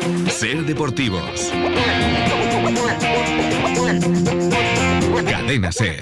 Ser Deportivos. Cadena Ser.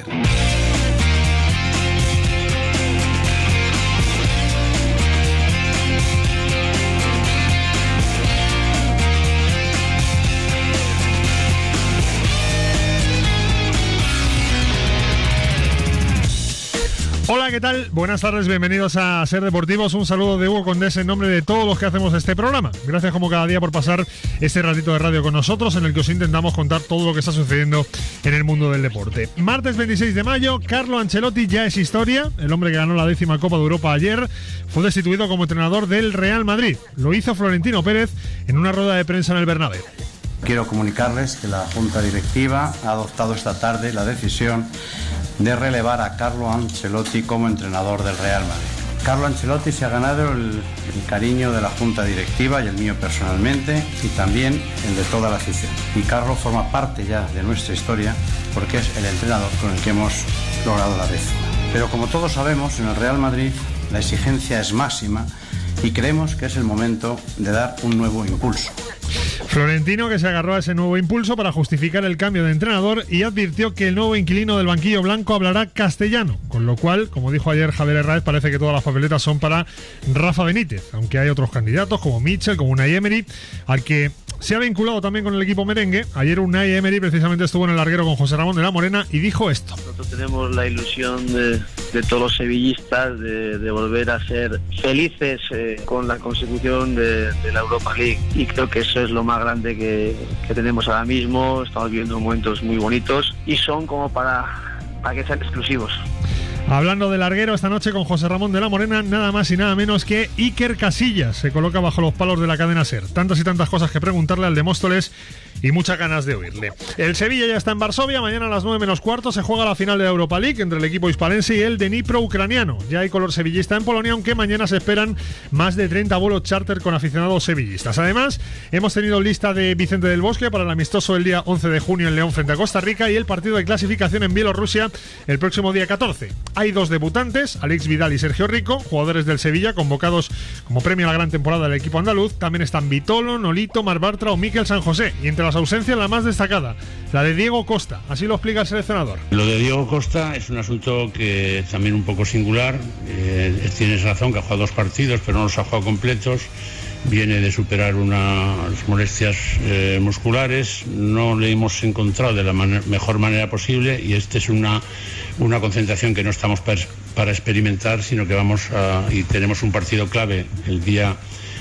Hola, ¿qué tal? Buenas tardes, bienvenidos a Ser Deportivos. Un saludo de Hugo Condés en nombre de todos los que hacemos este programa. Gracias como cada día por pasar este ratito de radio con nosotros, en el que os intentamos contar todo lo que está sucediendo en el mundo del deporte. Martes 26 de mayo, Carlo Ancelotti ya es historia. El hombre que ganó la 10ª Copa de Europa ayer fue destituido como entrenador del Real Madrid. Lo hizo Florentino Pérez en una rueda de prensa en el Bernabéu. Quiero comunicarles que la Junta Directiva ha adoptado esta tarde la decisión de relevar a Carlo Ancelotti como entrenador del Real Madrid. Carlo Ancelotti se ha ganado el cariño de la Junta Directiva y el mío personalmente, y también el de toda la afición. Y Carlo forma parte ya de nuestra historia porque es el entrenador con el que hemos logrado la 10ª. Pero como todos sabemos, en el Real Madrid la exigencia es máxima y creemos que es el momento de dar un nuevo impulso. Florentino, que se agarró a ese nuevo impulso para justificar el cambio de entrenador, y advirtió que el nuevo inquilino del banquillo blanco hablará castellano, con lo cual, como dijo ayer Javier Herráez, parece que todas las papeletas son para Rafa Benítez, aunque hay otros candidatos como Mitchell, como Unai Emery, al que se ha vinculado también con el equipo merengue. Ayer Unai Emery precisamente estuvo en el larguero con José Ramón de la Morena y dijo esto: nosotros tenemos la ilusión de todos los sevillistas de volver a ser felices con la consecución de la Europa League, y creo que eso es lo más grande que tenemos ahora mismo. Estamos viviendo momentos muy bonitos y son como para que sean exclusivos. Hablando de larguero esta noche con José Ramón de la Morena, nada más y nada menos que Iker Casillas se coloca bajo los palos de la cadena Ser. Tantas y tantas cosas que preguntarle al de Móstoles y muchas ganas de oírle. El Sevilla ya está en Varsovia. Mañana a las 9:15 se juega la final de la Europa League entre el equipo hispalense y el Dnipro ucraniano. Ya hay color sevillista en Polonia, aunque mañana se esperan más de 30 vuelos charter con aficionados sevillistas. Además, hemos tenido lista de Vicente del Bosque para el amistoso el día 11 de junio en León frente a Costa Rica y el partido de clasificación en Bielorrusia el próximo día 14. Hay dos debutantes, Alex Vidal y Sergio Rico, jugadores del Sevilla, convocados como premio a la gran temporada del equipo andaluz. También están Vitolo, Nolito, Marc Bartra o Mikel San José. Y entre las ausencias, la más destacada, la de Diego Costa. Así lo explica el seleccionador. Lo de Diego Costa es un asunto que es también un poco singular. Tienes razón que ha jugado 2 partidos, pero no los ha jugado completos. Viene de superar unas molestias musculares. No le hemos encontrado de la mejor manera posible, y esta es una concentración que no estamos para experimentar, sino que y tenemos un partido clave el día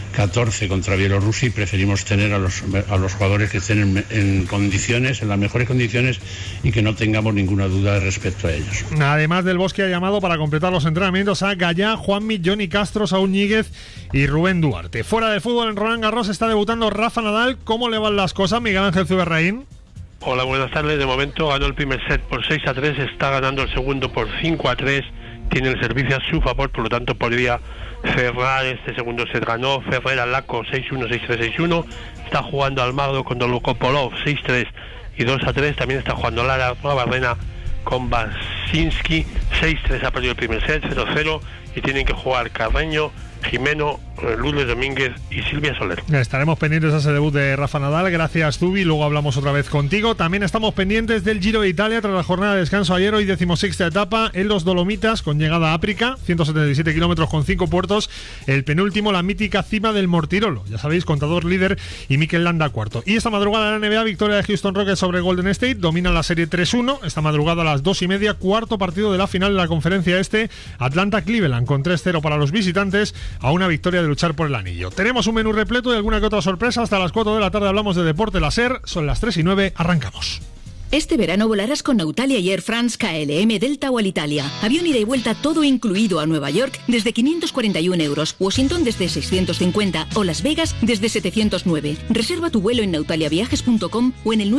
14 contra Bielorrusia, y preferimos tener a los jugadores que estén en condiciones, en las mejores condiciones, y que no tengamos ninguna duda respecto a ellos. Además del Bosque ha llamado para completar los entrenamientos a Gallá, Juanmi, Johnny Castro, Saúl Ñíguez y Rubén Duarte. Fuera del fútbol, en Roland Garros está debutando Rafa Nadal. ¿Cómo le van las cosas, Miguel Ángel Zuberraín? Hola, buenas tardes. De momento ganó el primer set por 6-3, está ganando el segundo por 5-3, tiene el servicio a su favor, por lo tanto podría cerrar este segundo set. Ganó Ferrer al Laco 6-1, 6-3, 6-1, está jugando Almagro con Dolgopolov 6-3 y 2-3, también está jugando Lara Barrena con Basinski 6-3, ha perdido el primer set, 0-0, y tienen que jugar Carreño, Jimeno, Lourdes Domínguez y Silvia Soler. Estaremos pendientes de ese debut de Rafa Nadal. Gracias, Zubi. Luego hablamos otra vez contigo. También estamos pendientes del Giro de Italia tras la jornada de descanso ayer. Hoy 16ª etapa en los Dolomitas con llegada a Áprica, 177 kilómetros con 5 puertos. El penúltimo, la mítica cima del Mortirolo. Ya sabéis, Contador líder y Mikel Landa cuarto. Y esta madrugada en la NBA, victoria de Houston Rockets sobre Golden State. Dominan la serie 3-1. Esta madrugada a las 2:30, cuarto partido de la final de la conferencia este. Atlanta-Cleveland con 3-0 para los visitantes, a una victoria de luchar por el anillo. Tenemos un menú repleto y alguna que otra sorpresa. Hasta las 4 de la tarde hablamos de deporte láser. Son las 3:09, arrancamos. Este verano volarás con Nautalia y Air France KLM Delta o Alitalia. Avión ida y vuelta todo incluido a Nueva York desde 541 euros, Washington desde 650 o Las Vegas desde 709. Reserva tu vuelo en nautaliaviajes.com o en el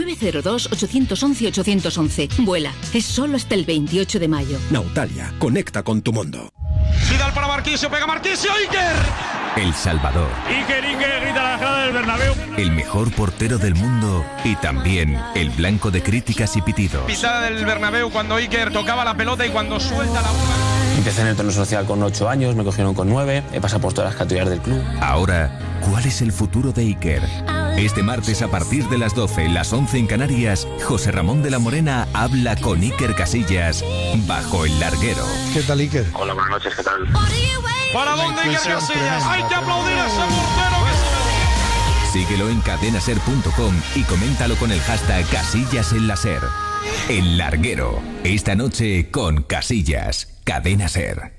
902-811-811. Vuela. Es solo hasta el 28 de mayo. Nautalia. Conecta con tu mundo. Vidal para Marquisio, pega Marquisio, Iker. El Salvador. Iker, grita la grada del Bernabéu. El mejor portero del mundo y también el blanco de críticas y pitidos. Pisada del Bernabéu cuando Iker tocaba la pelota y cuando suelta la bola. Empecé en el torneo social con 8 años, me cogieron con 9, he pasado por todas las categorías del club. Ahora, ¿cuál es el futuro de Iker? Este martes a partir de las 12, las 11 en Canarias, José Ramón de la Morena habla con Iker Casillas bajo el larguero. ¿Qué tal, Iker? Hola, buenas noches, ¿qué tal? ¿Para dónde Iker Casillas? Hay que aplaudir a ese portero que se... Síguelo en cadenaser.com y coméntalo con el hashtag Casillas en la Ser. El larguero, esta noche con Casillas, Cadena Ser.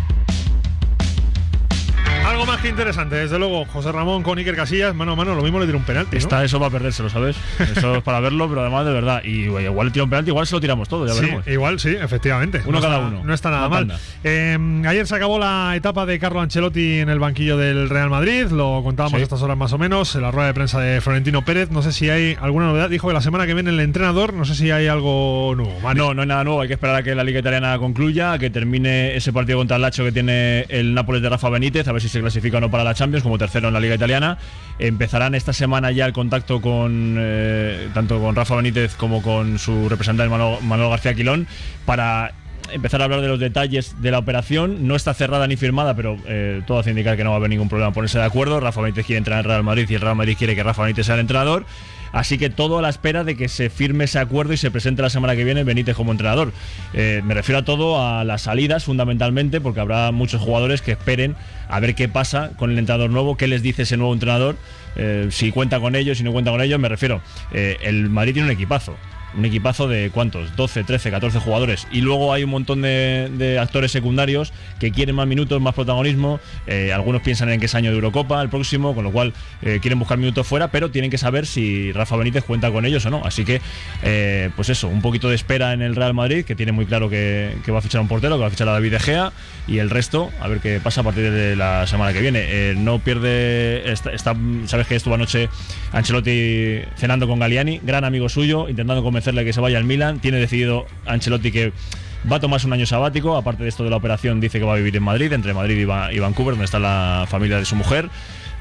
Algo más que interesante, desde luego. José Ramón con Iker Casillas, mano a mano, lo mismo le tira un penalti, ¿no? Está eso para perdérselo, ¿sabes? Eso es para verlo, pero además de verdad. Y igual le tira un penalti, igual se lo tiramos todo, ya veremos. Igual sí, efectivamente. Uno cada uno. No está nada mal. Ayer se acabó la etapa de Carlo Ancelotti en el banquillo del Real Madrid, lo contábamos a estas horas más o menos, en la rueda de prensa de Florentino Pérez. No sé si hay alguna novedad. Dijo que la semana que viene el entrenador, no sé si hay algo nuevo. Mario. No hay nada nuevo. Hay que esperar a que la Liga Italiana concluya, a que termine ese partido contra el Lazio que tiene el Nápoles de Rafa Benítez, a ver si se clasifica o no para la Champions como tercero en la Liga Italiana. Empezarán esta semana ya el contacto con tanto con Rafa Benítez como con su representante Manuel García Quilón para empezar a hablar de los detalles de la operación. No está cerrada ni firmada, pero todo hace indicar que no va a haber ningún problema en ponerse de acuerdo. Rafa Benítez quiere entrar en Real Madrid y el Real Madrid quiere que Rafa Benítez sea el entrenador. Así que todo a la espera de que se firme ese acuerdo y se presente la semana que viene Benítez como entrenador. Me refiero a todo a las salidas fundamentalmente, porque habrá muchos jugadores que esperen a ver qué pasa con el entrenador nuevo, qué les dice ese nuevo entrenador, si cuenta con ellos, si no cuenta con ellos. Me refiero, el Madrid tiene un equipazo de ¿cuántos? 12, 13, 14 jugadores, y luego hay un montón de actores secundarios que quieren más minutos, más protagonismo. Algunos piensan en que es año de Eurocopa el próximo, con lo cual quieren buscar minutos fuera, pero tienen que saber si Rafa Benítez cuenta con ellos o no. Así que pues eso, un poquito de espera en el Real Madrid, que tiene muy claro que va a fichar un portero, que va a fichar a David De Gea, y el resto a ver qué pasa a partir de la semana que viene. No pierde, sabes que estuvo anoche Ancelotti cenando con Galliani, gran amigo suyo, intentando convencerle que se vaya al Milan. Tiene decidido Ancelotti que va a tomarse un año sabático. Aparte de esto de la operación, dice que va a vivir en Madrid, entre Madrid y Vancouver, donde está la familia de su mujer.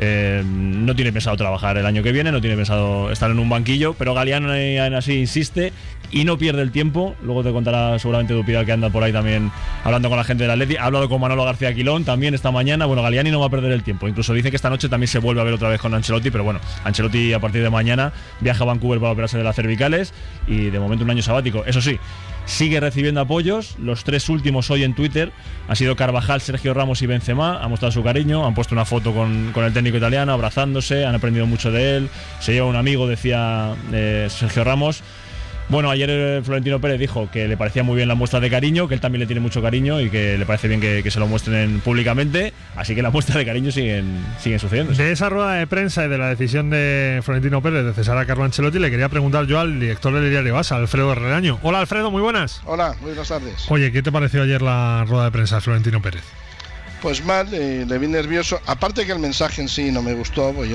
No tiene pensado trabajar el año que viene, no tiene pensado estar en un banquillo, pero Galliani así insiste y no pierde el tiempo. Luego te contará seguramente Dupidal, que anda por ahí también hablando con la gente del Atleti. Ha hablado con Manolo García Quilón también esta mañana. Bueno, Galliani no va a perder el tiempo. Incluso dice que esta noche también se vuelve a ver otra vez con Ancelotti, pero bueno, Ancelotti a partir de mañana viaja a Vancouver para operarse de las cervicales y de momento un año sabático. Eso sí, sigue recibiendo apoyos. Los tres últimos hoy en Twitter han sido Carvajal, Sergio Ramos y Benzema. Han mostrado su cariño, han puesto una foto con el técnico italiano abrazándose, han aprendido mucho de él. Se lleva un amigo, decía Sergio Ramos. Bueno, ayer Florentino Pérez dijo que le parecía muy bien la muestra de cariño, que él también le tiene mucho cariño y que le parece bien que se lo muestren públicamente. Así que las muestras de cariño siguen sucediendo. De esa rueda de prensa y de la decisión de Florentino Pérez de cesar a Carlo Ancelotti, le quería preguntar yo al director del diario AS, Alfredo Relaño. Hola, Alfredo, muy buenas. Hola, buenas tardes. Oye, ¿qué te pareció ayer la rueda de prensa de Florentino Pérez? Pues mal, le vi nervioso. Aparte que el mensaje en sí no me gustó, pues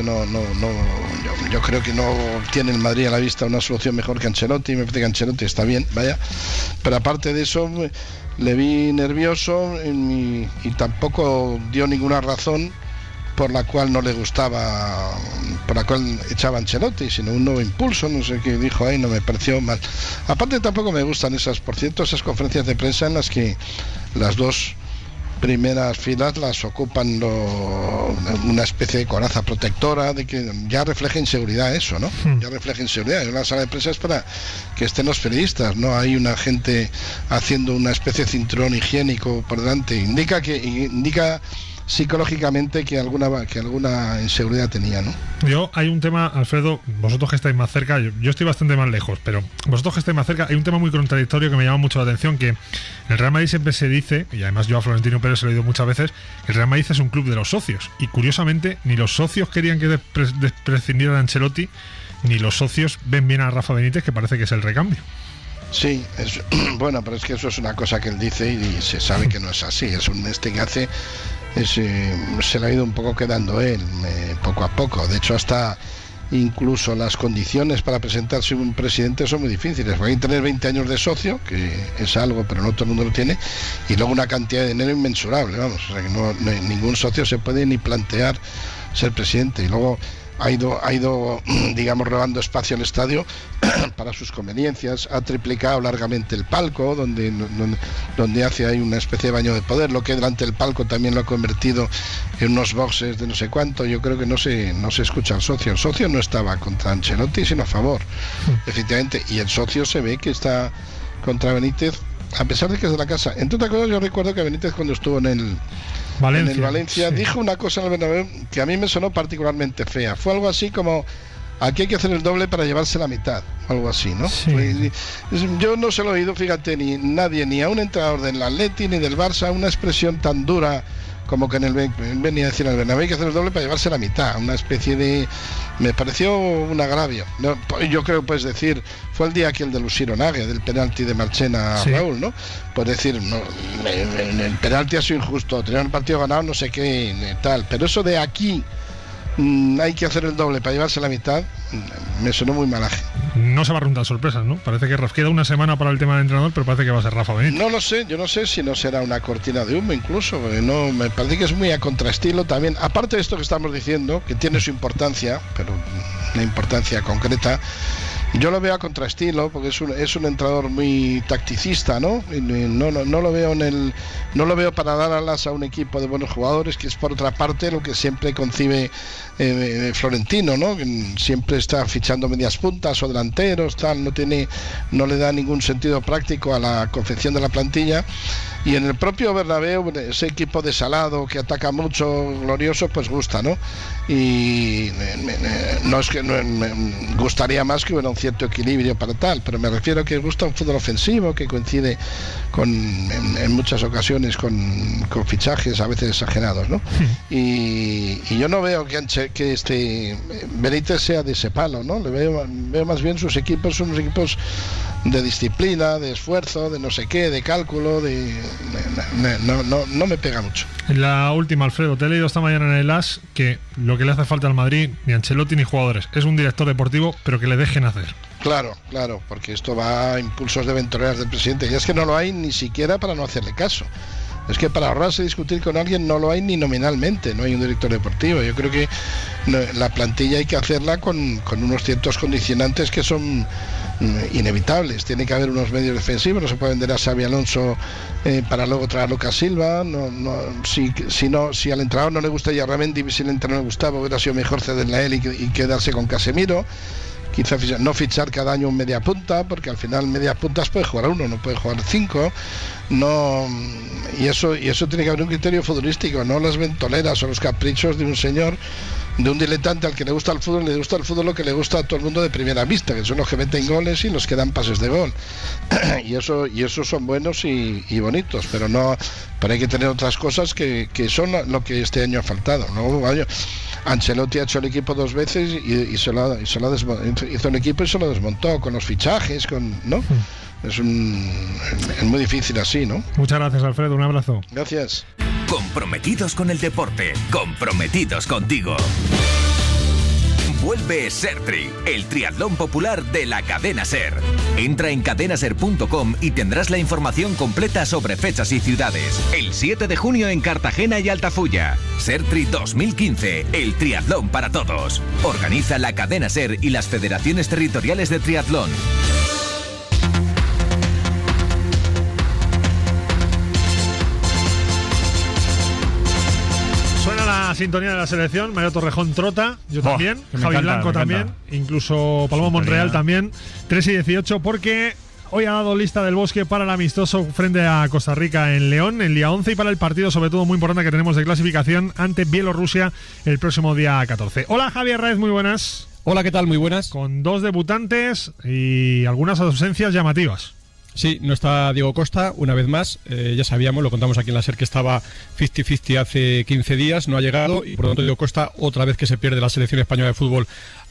yo creo que no tiene el Madrid a la vista una solución mejor que Ancelotti. Me parece que Ancelotti está bien, vaya. Pero aparte de eso, le vi nervioso y tampoco dio ninguna razón por la cual no le gustaba, por la cual echaba Ancelotti, sino un nuevo impulso, no sé qué dijo ahí, no me pareció mal. Aparte tampoco me gustan esas conferencias de prensa en las que las dos primeras filas las ocupan una especie de coraza protectora, de que ya refleja inseguridad eso, ¿no? Ya refleja inseguridad. En la sala de prensa es para que estén los periodistas, no hay una gente haciendo una especie de cinturón higiénico por delante. Indica psicológicamente que alguna inseguridad tenía, ¿no? Hay un tema, Alfredo, vosotros que estáis más cerca, yo estoy bastante más lejos, pero vosotros que estáis más cerca, hay un tema muy contradictorio que me llama mucho la atención, que en el Real Madrid siempre se dice, y además yo a Florentino Pérez se lo he oído muchas veces, que el Real Madrid es un club de los socios, y curiosamente ni los socios querían que prescindiera de Ancelotti, ni los socios ven bien a Rafa Benítez, que parece que es el recambio. Sí, bueno, pero es que eso es una cosa que él dice y se sabe que no es así. Es un que hace, se le ha ido un poco quedando él, poco a poco. De hecho, hasta incluso las condiciones para presentarse un presidente son muy difíciles. Hay que tener 20 años de socio, que es algo, pero no todo el mundo lo tiene, y luego una cantidad de dinero inmensurable, vamos. O sea, que ningún socio se puede ni plantear ser presidente. Y luego ha ido digamos, robando espacio al estadio para sus conveniencias, ha triplicado largamente el palco, donde hace ahí una especie de baño de poder, lo que delante del palco también lo ha convertido en unos boxes de no sé cuánto. Yo creo que no se escucha al socio. El socio no estaba contra Ancelotti, sino a favor, efectivamente, y el socio se ve que está contra Benítez, a pesar de que es de la casa. Entre otras cosas, yo recuerdo que Benítez, cuando estuvo en el Valencia, sí, dijo una cosa en el Bernabéu que a mí me sonó particularmente fea. Fue algo así como: aquí hay que hacer el doble para llevarse la mitad, algo así, ¿no? Sí. Yo no se lo he oído, fíjate, ni a un entrenador del Atleti ni del Barça, una expresión tan dura como que venía a decir al Bernabéu: hay que hacer el doble para llevarse la mitad. Una especie de... me pareció un agravio. No, yo creo que puedes decir, fue el día aquel de Lusironague, del penalti de Marchena a Raúl, ¿no? Puedes decir, no, el penalti ha sido injusto, tener un partido ganado, no sé qué, tal. Pero eso de aquí hay que hacer el doble para llevarse la mitad, me sonó muy malaje. No se va a preguntar sorpresas, ¿no? Parece que queda una semana para el tema del entrenador, pero parece que va a ser Rafa Benítez. No lo sé, yo no sé si no será una cortina de humo incluso, no, me parece que es muy a contraestilo también. Aparte de esto que estamos diciendo, que tiene su importancia, pero una importancia concreta, yo lo veo a contraestilo, porque es un entrenador muy tacticista, ¿no? No lo veo no lo veo para dar alas a un equipo de buenos jugadores, que es por otra parte lo que siempre concibe Florentino, ¿no? Que siempre está fichando medias puntas o delanteros, tal, no le da ningún sentido práctico a la confección de la plantilla. Y en el propio Bernabéu, ese equipo desalado que ataca mucho, glorioso, pues gusta, ¿no? Y no es que me gustaría más que hubiera un cierto equilibrio para tal, pero me refiero a que gusta un fútbol ofensivo que coincide en muchas ocasiones con fichajes a veces exagerados, ¿no? Y yo no veo que este Benítez sea de ese palo, ¿no? Le veo más bien sus equipos, son unos equipos de disciplina, de esfuerzo, de no sé qué, de cálculo, no me pega mucho. En la última, Alfredo, te he leído esta mañana en el AS que lo que le hace falta al Madrid, ni Ancelotti ni jugadores, es un director deportivo, pero que le dejen hacer. Claro, porque esto va a impulsos de ventoleras del presidente, y es que no lo hay ni siquiera para no hacerle caso. Es que para ahorrarse discutir con alguien no lo hay ni nominalmente, no hay un director deportivo. Yo creo que la plantilla hay que hacerla con unos ciertos condicionantes que son inevitables. Tiene que haber unos medios defensivos, no se puede vender a Xabi Alonso para luego traer a Lucas Silva. Si al entrenador no le gusta Yarramendi, si al entrenador no le gustaba, hubiera sido mejor cederle a él y quedarse con Casemiro. Quizá no fichar cada año un media punta, porque al final media puntas puede jugar uno, no puede jugar 5. Y eso tiene que haber un criterio futbolístico, no las ventoleras o los caprichos de un señor, de un diletante al que le gusta el fútbol lo que le gusta a todo el mundo de primera vista, que son los que meten goles y los que dan pases de gol. y eso son buenos y bonitos, pero hay que tener otras cosas que son lo que este año ha faltado, ¿no? Ancelotti ha hecho el equipo 2 veces y hizo un equipo y se lo desmontó con los fichajes, ¿no? Es muy difícil así, ¿no? Muchas gracias, Alfredo, un abrazo. Gracias. Comprometidos con el deporte, comprometidos contigo. Vuelve Sertri, el triatlón popular de la cadena SER. Entra en cadenaser.com y tendrás la información completa sobre fechas y ciudades. El 7 de junio en Cartagena y Altafulla. Sertri 2015, el triatlón para todos. Organiza la cadena SER y las federaciones territoriales de triatlón. La sintonía de la selección, Mario Torrejón trota, yo también, Javi Blanco también, incluso Paloma Monreal también, 3 y 18, porque hoy ha dado lista del Bosque para el amistoso frente a Costa Rica en León, el día 11, y para el partido sobre todo muy importante que tenemos de clasificación ante Bielorrusia el próximo día 14. Hola Javier Raez, muy buenas. Hola, ¿qué tal? Muy buenas. Con 2 debutantes y algunas ausencias llamativas. Sí, no está Diego Costa, una vez más, ya sabíamos, lo contamos aquí en la SER que estaba 50-50 hace 15 días, no ha llegado y por lo tanto Diego Costa otra vez que se pierde la selección española de fútbol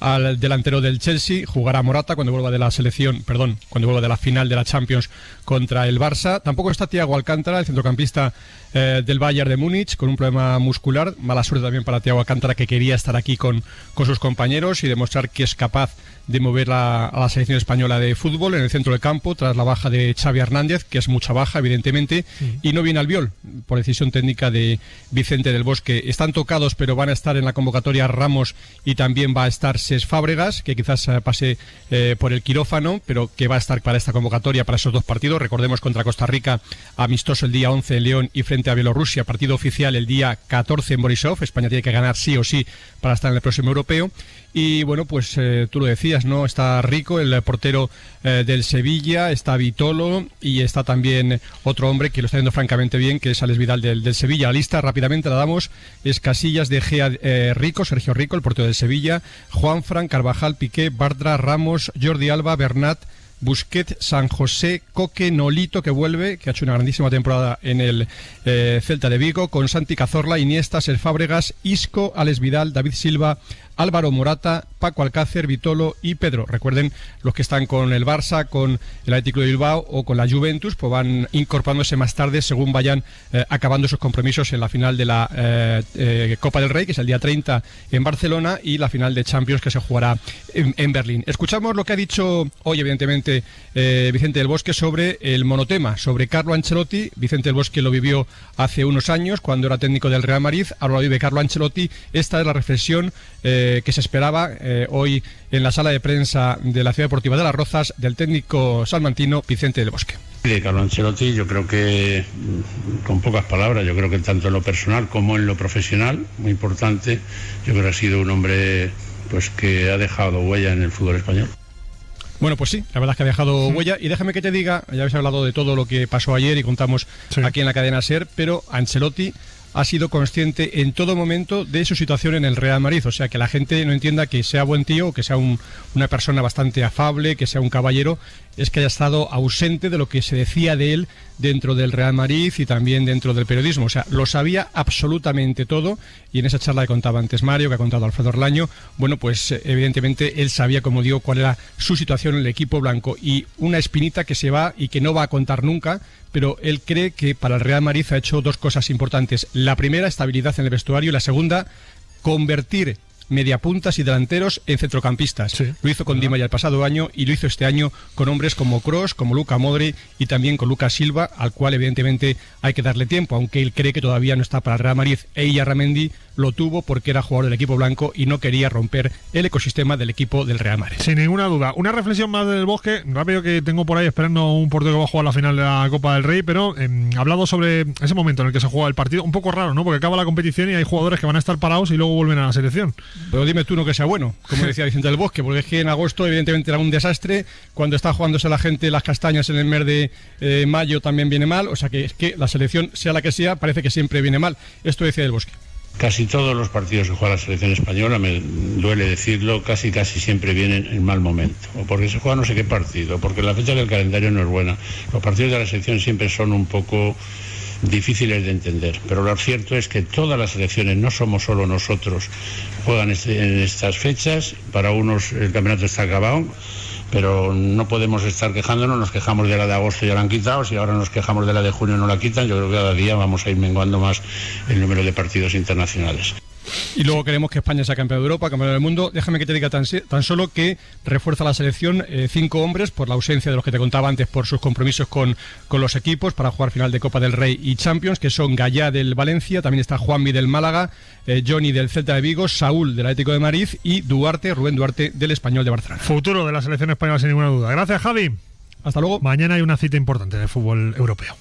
al delantero del Chelsea, jugará Morata cuando vuelva de la selección, cuando vuelva de la final de la Champions contra el Barça. Tampoco está Thiago Alcántara, el centrocampista del Bayern de Múnich, con un problema muscular. Mala suerte también para Thiago Alcántara, que quería estar aquí con sus compañeros y demostrar que es capaz de mover a la selección española de fútbol en el centro del campo, tras la baja de Xavi Hernández, que es mucha baja, evidentemente, y no viene Albiol, por decisión técnica de Vicente del Bosque. Están tocados, pero van a estar en la convocatoria Ramos y también va a estar Cesc Fábregas, que quizás pase por el quirófano, pero que va a estar para esta convocatoria, para esos dos partidos. Recordemos, contra Costa Rica, amistoso el día 11 en León y frente a Bielorrusia, partido oficial el día 14 en Borisov. España tiene que ganar sí o sí para estar en el próximo europeo. Y bueno, pues tú lo decías, ¿no? Está Rico, el portero del Sevilla, está Vitolo y está también otro hombre que lo está haciendo francamente bien, que es Alex Vidal del Sevilla. La lista rápidamente la damos: es Casillas, De Gea, Rico, Sergio Rico, el portero del Sevilla, Juanfran, Carvajal, Piqué, Bartra, Ramos, Jordi Alba, Bernat, Busquets, San José, Coque, Nolito, que vuelve, que ha hecho una grandísima temporada en el Celta de Vigo, con Santi Cazorla, Iniesta, Cesc Fábregas, Isco, Alex Vidal, David Silva, Álvaro Morata, Paco Alcácer, Vitolo y Pedro. Recuerden, los que están con el Barça, con el Athletic de Bilbao o con la Juventus, pues van incorporándose más tarde según vayan acabando sus compromisos en la final de la Copa del Rey, que es el día 30 en Barcelona, y la final de Champions, que se jugará en Berlín. Escuchamos lo que ha dicho hoy, evidentemente, Vicente del Bosque sobre el monotema, sobre Carlo Ancelotti. Vicente del Bosque lo vivió hace unos años cuando era técnico del Real Madrid, ahora lo vive Carlo Ancelotti. Esta es la reflexión que se esperaba hoy en la sala de prensa de la Ciudad Deportiva de Las Rozas del técnico salmantino Vicente del Bosque. De Carlo Ancelotti, yo creo que, con pocas palabras, yo creo que tanto en lo personal como en lo profesional, muy importante, yo creo que ha sido un hombre pues que ha dejado huella en el fútbol español. Bueno, pues sí, la verdad es que ha dejado huella. Y déjame que te diga, ya habéis hablado de todo lo que pasó ayer y contamos aquí en la cadena SER, pero Ancelotti ha sido consciente en todo momento de su situación en el Real Madrid. O sea, que la gente no entienda que sea buen tío o que sea una persona bastante afable, que sea un caballero, es que haya estado ausente de lo que se decía de él dentro del Real Madrid y también dentro del periodismo. O sea, lo sabía absolutamente todo, y en esa charla que contaba antes Mario, que ha contado Alfredo Orlaño, bueno, pues evidentemente él sabía, como digo, cuál era su situación en el equipo blanco, y una espinita que se va y que no va a contar nunca, pero él cree que para el Real Madrid ha hecho dos cosas importantes. La primera, estabilidad en el vestuario, y la segunda, convertir mediapuntas y delanteros en centrocampistas. Sí. Lo hizo con Di María el pasado año y lo hizo este año con hombres como Kroos, como Luka Modric y también con Lucas Silva, al cual evidentemente hay que darle tiempo, aunque él cree que todavía no está para el Real Madrid. Illarramendi lo tuvo porque era jugador del equipo blanco y no quería romper el ecosistema del equipo del Real Madrid. Sin ninguna duda. Una reflexión más del Bosque, rápido, que tengo por ahí esperando un portero que va a jugar la final de la Copa del Rey, pero hablado sobre ese momento en el que se juega el partido, un poco raro, ¿no? Porque acaba la competición y hay jugadores que van a estar parados y luego vuelven a la selección. Pero dime tú, no que sea bueno, como decía Vicente del Bosque, porque es que en agosto evidentemente era un desastre, cuando está jugándose la gente las castañas en el mes de mayo también viene mal, o sea que es que la selección, sea la que sea, parece que siempre viene mal. Esto decía del Bosque. Casi todos los partidos que juega la selección española, me duele decirlo, casi siempre vienen en mal momento. O porque se juega no sé qué partido, porque la fecha del calendario no es buena. Los partidos de la selección siempre son un poco difíciles de entender, pero lo cierto es que todas las selecciones, no somos solo nosotros, juegan en estas fechas. Para unos el campeonato está acabado, pero no podemos estar quejándonos. Nos quejamos de la de agosto, ya la han quitado, si ahora nos quejamos de la de junio no la quitan. Yo creo que cada día vamos a ir menguando más el número de partidos internacionales. Y luego queremos que España sea campeón de Europa, campeón del mundo. Déjame que te diga tan solo que refuerza la selección 5 hombres por la ausencia de los que te contaba antes, por sus compromisos con los equipos para jugar final de Copa del Rey y Champions, que son Gallá del Valencia, también está Juanmi del Málaga, Johnny del Celta de Vigo, Saúl del Atlético de Madrid y Rubén Duarte del Español de Barcelona. Futuro de la selección española sin ninguna duda. Gracias, Javi. Hasta luego. Mañana hay una cita importante de fútbol europeo.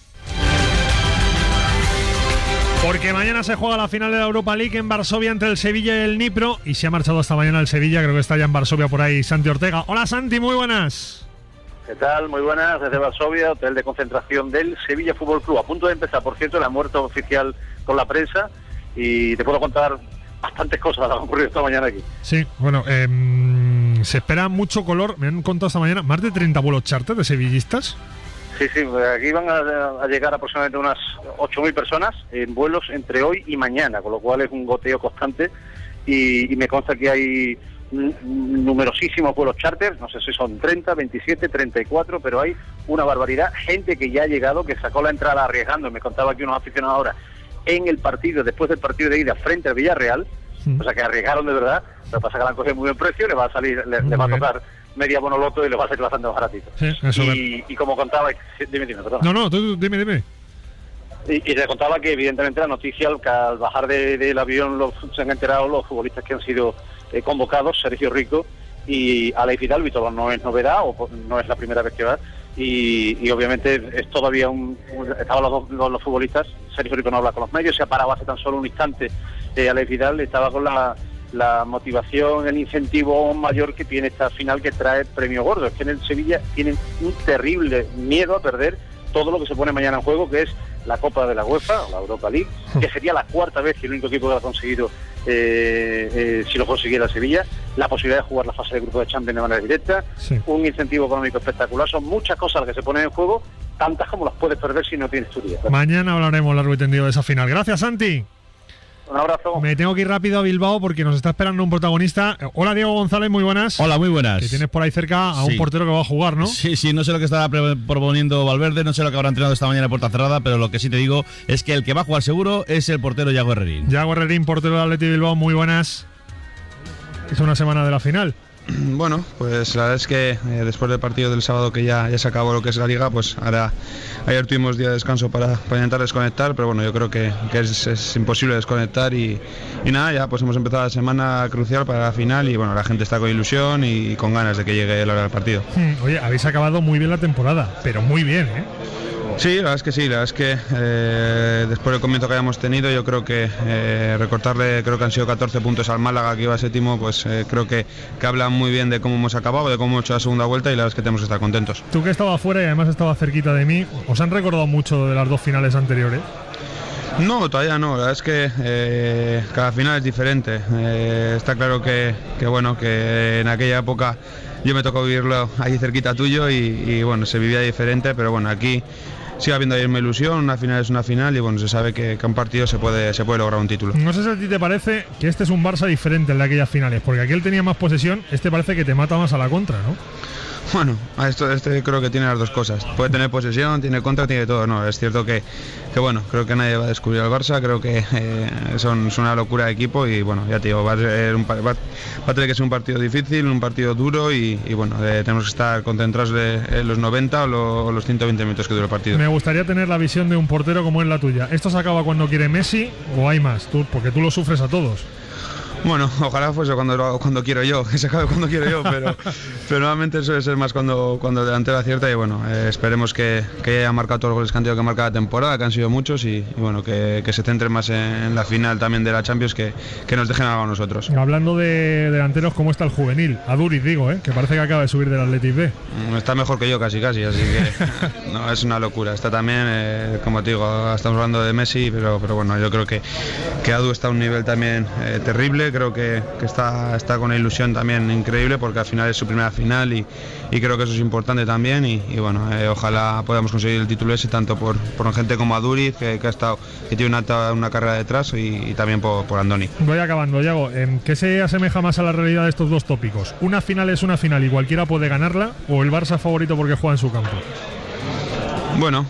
Porque mañana se juega la final de la Europa League en Varsovia entre el Sevilla y el Dnipro, y se ha marchado esta mañana el Sevilla, creo que está ya en Varsovia por ahí Santi Ortega. Hola Santi, muy buenas. ¿Qué tal? Muy buenas, desde Varsovia, hotel de concentración del Sevilla Fútbol Club. A punto de empezar, por cierto, la muerte oficial con la prensa, y te puedo contar bastantes cosas que han ocurrido esta mañana aquí. Sí, bueno, se espera mucho color, me han contado esta mañana, más de 30 vuelos charter de sevillistas. Sí, aquí van a llegar aproximadamente unas 8.000 personas en vuelos entre hoy y mañana, con lo cual es un goteo constante, y me consta que hay numerosísimos vuelos charter, no sé si son 30, 27, 34, pero hay una barbaridad, gente que ya ha llegado, que sacó la entrada arriesgando, me contaba aquí unos aficionados ahora, en el partido, después del partido de ida frente al Villarreal, o sea que arriesgaron de verdad, lo que pasa es que la han cogido muy buen precio, le va a salir, le va a tocar media bonoloto y le va a salir bastante más baratito. Sí, y como contaba, dime, perdón. No, tú dime. Y te contaba que evidentemente la noticia, al bajar del avión se han enterado los futbolistas que han sido convocados, Sergio Rico y Alex Vidal. Vítor no es novedad, o no es la primera vez que va, y obviamente es todavía estaban los futbolistas. Sergio Rico no habla con los medios, se ha parado hace tan solo un instante. Alex Vidal estaba con la motivación, el incentivo mayor que tiene esta final, que trae premio gordo. Es que en el Sevilla tienen un terrible miedo a perder todo lo que se pone mañana en juego, que es la Copa de la UEFA, o la Europa League, que sería la cuarta vez que el único equipo que lo ha conseguido, si lo consiguiera Sevilla, la posibilidad de jugar la fase de grupo de Champions de manera directa, un incentivo económico espectacular. Son muchas cosas las que se ponen en juego, tantas como las puedes perder si no tienes tu día. Mañana hablaremos largo y tendido de esa final. Gracias, Santi. Un abrazo. Me tengo que ir rápido a Bilbao porque nos está esperando un protagonista. Hola, Diego González, muy buenas. Hola, muy buenas. Que tienes por ahí cerca a un portero que va a jugar, ¿no? Sí, no sé lo que estaba proponiendo Valverde, no sé lo que habrá entrenado esta mañana a puerta cerrada, pero lo que sí te digo es que el que va a jugar seguro es el portero Yago Herrerín. Yago Herrerín, portero del Athletic Bilbao, muy buenas. Es una semana de la final. Bueno, pues la verdad es que después del partido del sábado, que ya se acabó lo que es la Liga, pues ahora ayer tuvimos día de descanso para intentar desconectar, pero bueno, yo creo que es imposible desconectar y nada, ya pues hemos empezado la semana crucial para la final y bueno, la gente está con ilusión y con ganas de que llegue la hora del partido. Oye, habéis acabado muy bien la temporada, pero muy bien, ¿eh? Sí, la verdad es que sí, la verdad es que después del comienzo que hayamos tenido, yo creo que recortarle, creo que han sido 14 puntos al Málaga, que iba séptimo, pues creo que habla muy bien de cómo hemos acabado, de cómo hemos hecho la segunda vuelta y la verdad es que tenemos que estar contentos. Tú que estabas afuera y además estabas cerquita de mí, ¿os han recordado mucho de las dos finales anteriores? No, todavía no, la verdad es que cada final es diferente. Está claro que bueno, que en aquella época yo me tocó vivirlo ahí cerquita tuyo y bueno, se vivía diferente, pero bueno, aquí sigue habiendo ahí una ilusión, una final es una final y bueno, se sabe que un partido se puede lograr un título. No sé si a ti te parece que este es un Barça diferente al de aquellas finales, porque aquel tenía más posesión, este parece que te mata más a la contra, ¿no? Bueno, este creo que tiene las dos cosas. Puede tener posesión, tiene contra, tiene todo. No, es cierto que bueno, creo que nadie va a descubrir al Barça. Creo que son una locura de equipo y bueno, ya te digo, va a tener que ser un partido difícil, un partido duro y bueno, tenemos que estar concentrados de los 90 o los 120 minutos que dura el partido. Me gustaría tener la visión de un portero como es la tuya. ¿Esto se acaba cuando quiere Messi o hay más? Porque tú lo sufres a todos. Bueno, ojalá fuese cuando quiero yo, que se acabe cuando quiero yo, pero normalmente suele ser más cuando el delantero acierta y bueno, esperemos que haya marcado todos los goles que han tenido que marcar la temporada, que han sido muchos y bueno, que se centren más en la final también de la Champions, que nos dejen algo a nosotros. Hablando de delanteros, ¿cómo está el juvenil? Aduriz, digo, que parece que acaba de subir del Athletic B. Está mejor que yo casi, así que no, es una locura. Está también, como te digo, estamos hablando de Messi, pero bueno, yo creo que Adu está a un nivel también terrible. Creo que está con una ilusión también increíble porque al final es su primera final y creo que eso es importante también y bueno, ojalá podamos conseguir el título ese tanto por gente como Aduriz que tiene una carrera detrás y también por Andoni. Voy acabando, Yago. ¿Qué se asemeja más a la realidad de estos dos tópicos? ¿Una final es una final y cualquiera puede ganarla o el Barça favorito porque juega en su campo? Bueno,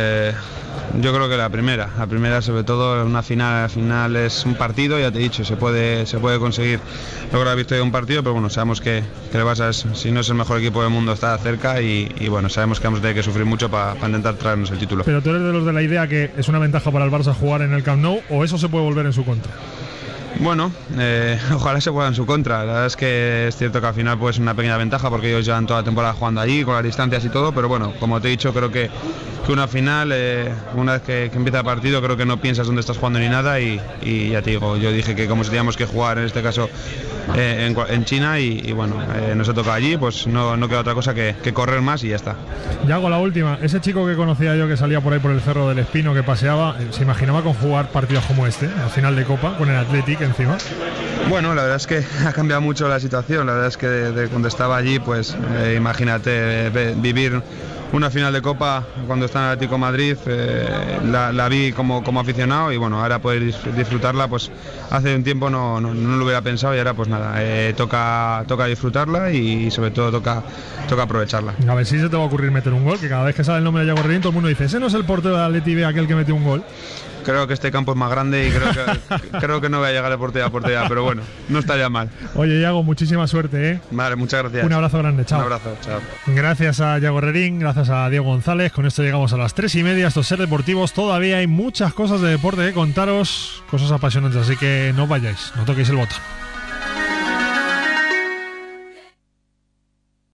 yo creo que la primera sobre todo una final es un partido, ya te he dicho, se puede conseguir lograr la victoria de un partido, pero bueno, sabemos que el Barça si no es el mejor equipo del mundo está cerca y bueno, sabemos que vamos a tener que sufrir mucho para intentar traernos el título. Pero tú eres de los de la idea que es una ventaja para el Barça jugar en el Camp Nou o eso se puede volver en su contra. Bueno, ojalá se pueda en su contra. La verdad es que es cierto que al final pues una pequeña ventaja porque ellos llevan toda la temporada jugando allí con las distancias y todo, pero bueno, como te he dicho, creo que una final, una vez que empieza el partido, creo que no piensas dónde estás jugando ni nada y ya te digo, yo dije que como si teníamos que jugar en este caso en China y bueno, nos ha tocado allí, pues no queda otra cosa que correr más y ya está. Ya hago la última. Ese chico que conocía yo que salía por ahí por el Cerro del Espino, que paseaba, ¿se imaginaba con jugar partidos como este, al final de Copa, con el Athletic encima? Bueno, la verdad es que ha cambiado mucho la situación. La verdad es que de cuando estaba allí, pues imagínate vivir una final de Copa cuando está en el Atlético de Madrid, la vi como aficionado y bueno, ahora poder disfrutarla, pues hace un tiempo no lo hubiera pensado y ahora pues nada, toca disfrutarla y sobre todo toca aprovecharla. A ver si se te va a ocurrir meter un gol, que cada vez que sale el nombre de Yago Herrerín todo el mundo dice, ese no es el portero de Atleti B, aquel que metió un gol. Creo que este campo es más grande y creo que no voy a llegar de portería a portería, pero bueno, no estaría mal. Oye, Yago, muchísima suerte, ¿eh? Vale, muchas gracias. Un abrazo grande, chao. Un abrazo, chao. Gracias a Yago Herrerín, gracias a Diego González. Con esto llegamos a las 3:30. Estos Ser Deportivos. Todavía hay muchas cosas de deporte que contaros, cosas apasionantes, así que no vayáis, no toquéis el botón.